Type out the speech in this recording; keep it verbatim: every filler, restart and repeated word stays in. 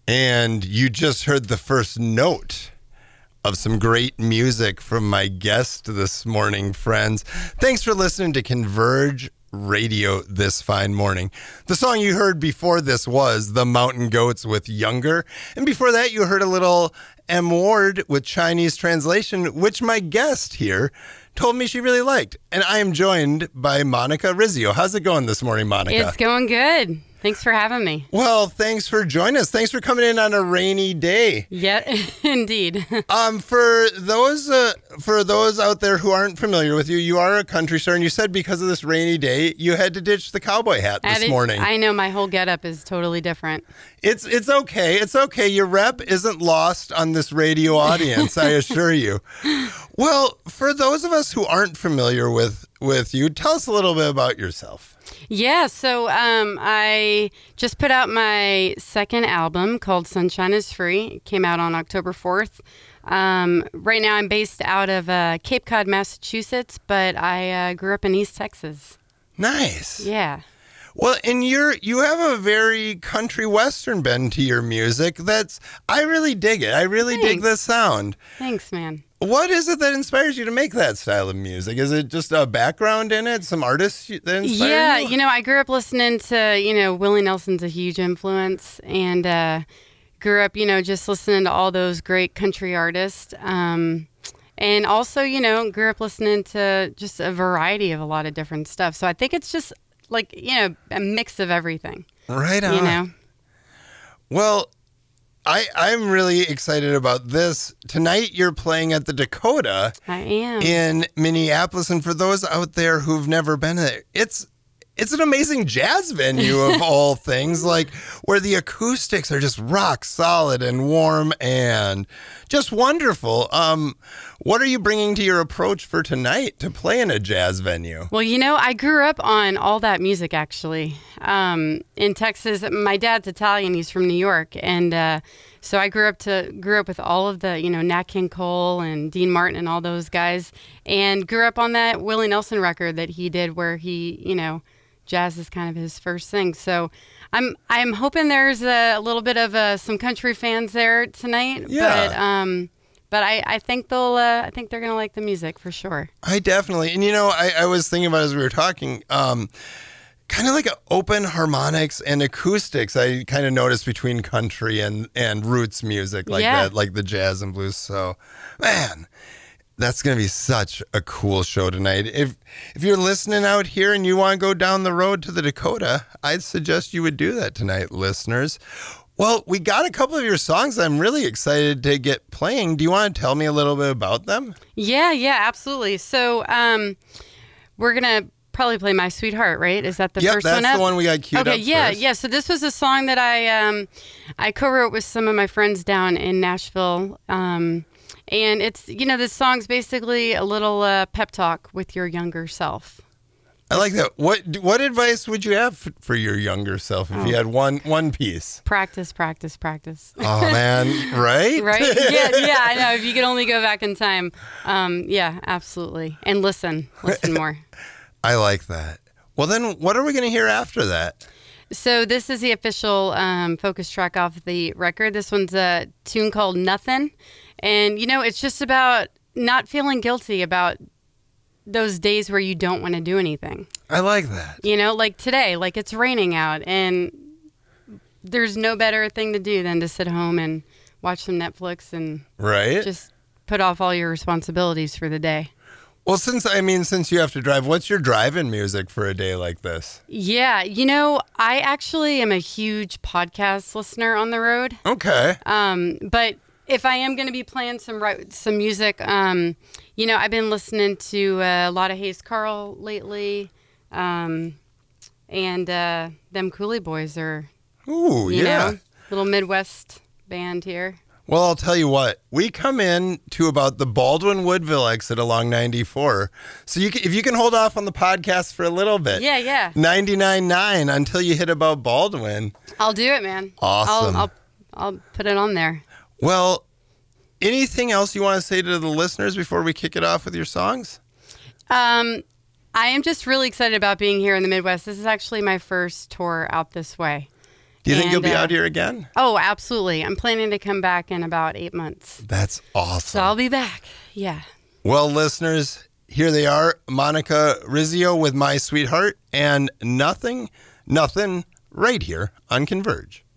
And you just heard the first note of some great music from my guest this morning, friends. Thanks for listening to Converge Radio this fine morning. The song you heard before this was The Mountain Goats with Younger. And before that, you heard a little M. Ward with Chinese Translation, which my guest here told me she really liked. And I am joined by Monica Rizzio. How's it going this morning, Monica? It's going good. Thanks for having me. Well, thanks for joining us. Thanks for coming in on a rainy day. Yeah, indeed. um, for those uh, for those out there who aren't familiar with you, you are a country star, and you said because of this rainy day, you had to ditch the cowboy hat this did, morning. I know my whole getup is totally different. It's it's okay. It's okay. Your rep isn't lost on this radio audience, I assure you. Well, for those of us who aren't familiar with with you, tell us a little bit about yourself. Yeah, so um, I just put out my second album called Sunshine is Free. It came out on October fourth. Um, right now I'm based out of uh, Cape Cod, Massachusetts, but I uh, grew up in East Texas. Nice. Yeah. Well, and you're you have a very country western bend to your music. That's I really dig it. I really Thanks. dig the sound. Thanks, man. What is it that inspires you to make that style of music? Is it just a background in it? Some artists that inspire yeah, you? you know, I grew up listening to, you know, Willie Nelson's a huge influence, and uh, grew up, you know, just listening to all those great country artists. Um, and also, you know, grew up listening to just a variety of a lot of different stuff. So I think it's just like, you know, a mix of everything. Right on. You know? Well, I, I'm really excited about this. Tonight you're playing at the Dakota I am. in Minneapolis. And for those out there who've never been there, it's it's an amazing jazz venue of all things, like where the acoustics are just rock solid and warm and just wonderful. Um, what are you bringing to your approach for tonight to play in a jazz venue? Well, you know, I grew up on all that music, actually. Um, in Texas, my dad's Italian. He's from New York. And uh, so I grew up to grew up with all of the, you know, Nat King Cole and Dean Martin and all those guys. And grew up on that Willie Nelson record that he did where he, you know, jazz is kind of his first thing. So I'm I'm hoping there's a, a little bit of uh, some country fans there tonight. Yeah. But um, but I, I think they'll uh, I think they're gonna like the music for sure. I definitely, and you know, I, I was thinking about as we were talking, um, kind of like a open harmonics and acoustics. I kind of noticed between country and and roots music like Yeah. that, like the jazz and blues. So, man. That's going to be such a cool show tonight. If if you're listening out here and you want to go down the road to the Dakota, I'd suggest you would do that tonight, listeners. Well, we got a couple of your songs I'm really excited to get playing. Do you want to tell me a little bit about them? Yeah, yeah, absolutely. So um, we're going to probably play My Sweetheart, right? Is that the yep, first one up? that's the one we got queued okay, up yeah, first. yeah. So this was a song that I um, I co-wrote with some of my friends down in Nashville. Um And it's, you know, this song's basically a little uh, pep talk with your younger self. I like that. What what advice would you have f- for your younger self if Oh. you had one one piece? Practice, practice, practice. Oh, man, right? Right? Yeah, yeah, I know. If you could only go back in time. Um, yeah, absolutely. And listen, listen more. I like that. Well, then what are we going to hear after that? So this is the official um, focus track off the record. This one's a tune called Nothing. And, you know, it's just about not feeling guilty about those days where you don't want to do anything. I like that. You know, like today, like it's raining out and there's no better thing to do than to sit home and watch some Netflix and Right? just put off all your responsibilities for the day. Well, since, I mean, since you have to drive, what's your drive-in music for a day like this? Yeah, you know, I actually am a huge podcast listener on the road. Okay. Um, but if I am going to be playing some ri- some music, um, you know, I've been listening to uh, a lot of Hayes Carl lately, um, and uh, them Cooley Boys are, Ooh, you yeah. know, little Midwest band here. Well, I'll tell you what. We come in to about the Baldwin Woodville exit along ninety-four. So you can, if you can hold off on the podcast for a little bit. Yeah, yeah. ninety-nine point nine until you hit about Baldwin. I'll do it, man. Awesome. I'll, I'll, I'll put it on there. Well, anything else you want to say to the listeners before we kick it off with your songs? Um, I am just really excited about being here in the Midwest. This is actually my first tour out this way. Do you think And, you'll be uh, out here again? Oh, absolutely. I'm planning to come back in about eight months. That's awesome. So I'll be back. Yeah. Well, listeners, here they are, Monica Rizzio with My Sweetheart, and Nothing, Nothing, right here on Converge.